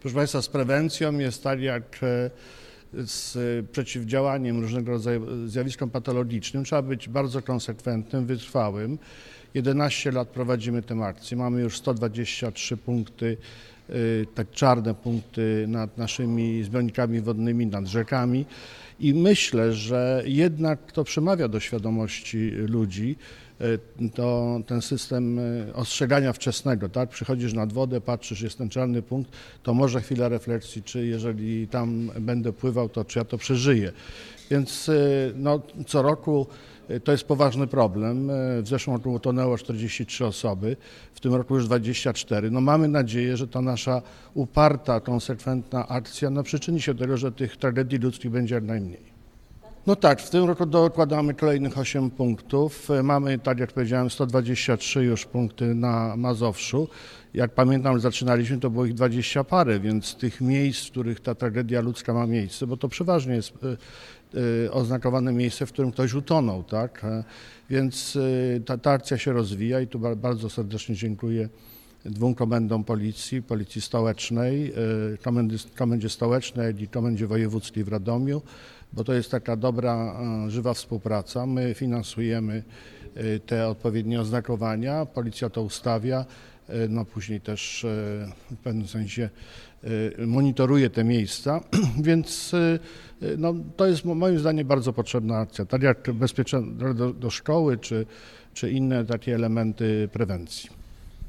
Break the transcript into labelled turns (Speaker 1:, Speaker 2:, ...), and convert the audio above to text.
Speaker 1: Proszę Państwa, z prewencją jest tak jak z przeciwdziałaniem różnego rodzaju zjawiskom patologicznym. Trzeba być bardzo konsekwentnym, wytrwałym. 11 lat prowadzimy tę akcję. Mamy już 123 punkty, tak czarne punkty nad naszymi zbiornikami wodnymi, nad rzekami. I myślę, że jednak to przemawia do świadomości ludzi, to ten system ostrzegania wczesnego, tak? Przychodzisz nad wodę, patrzysz, jest ten czarny punkt, to może chwila refleksji, czy jeżeli tam będę pływał, to czy ja to przeżyję. Więc no, co roku to jest poważny problem. W zeszłym roku utonęło 43 osoby, w tym roku już 24. No, mamy nadzieję, że ta nasza uparta, konsekwentna akcja przyczyni się do tego, że tych tragedii ludzkich będzie jak najmniej. No tak, w tym roku dokładamy kolejnych 8 punktów. Mamy, tak jak powiedziałem, 123 już punkty na Mazowszu. Jak pamiętam, zaczynaliśmy, to było ich 20 parę, więc tych miejsc, w których ta tragedia ludzka ma miejsce, bo to przeważnie jest oznakowane miejsce, w którym ktoś utonął, tak? Więc ta akcja się rozwija i tu bardzo serdecznie dziękuję 2 komendom Policji Stołecznej, Komendzie Stołecznej i Komendzie Wojewódzkiej w Radomiu, bo to jest taka dobra, żywa współpraca. My finansujemy te odpowiednie oznakowania, policja to ustawia, no później też w pewnym sensie monitoruje te miejsca, więc no, to jest moim zdaniem bardzo potrzebna akcja, tak jak bezpieczna droga do szkoły czy inne takie elementy prewencji.